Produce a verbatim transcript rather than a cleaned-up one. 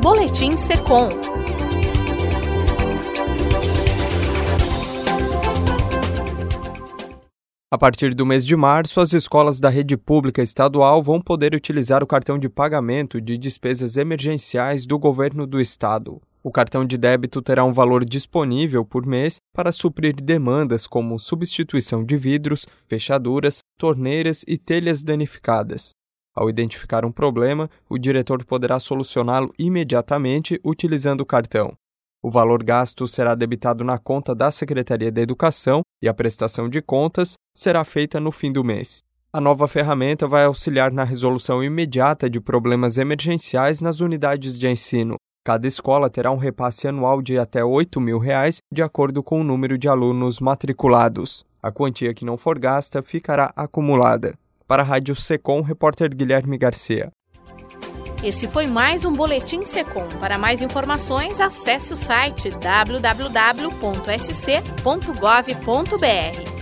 Boletim Secom. A partir do mês de março, as escolas da rede pública estadual vão poder utilizar o cartão de pagamento de despesas emergenciais do governo do estado. O cartão de débito terá um valor disponível por mês para suprir demandas como substituição de vidros, fechaduras, torneiras e telhas danificadas. Ao identificar um problema, o diretor poderá solucioná-lo imediatamente utilizando o cartão. O valor gasto será debitado na conta da Secretaria da Educação e a prestação de contas será feita no fim do mês. A nova ferramenta vai auxiliar na resolução imediata de problemas emergenciais nas unidades de ensino. Cada escola terá um repasse anual de até oito mil reais, de acordo com o número de alunos matriculados. A quantia que não for gasta ficará acumulada. Para a Rádio Secom, repórter Guilherme Garcia. Esse foi mais um Boletim Secom. Para mais informações, acesse o site w w w ponto s c ponto gov ponto b r.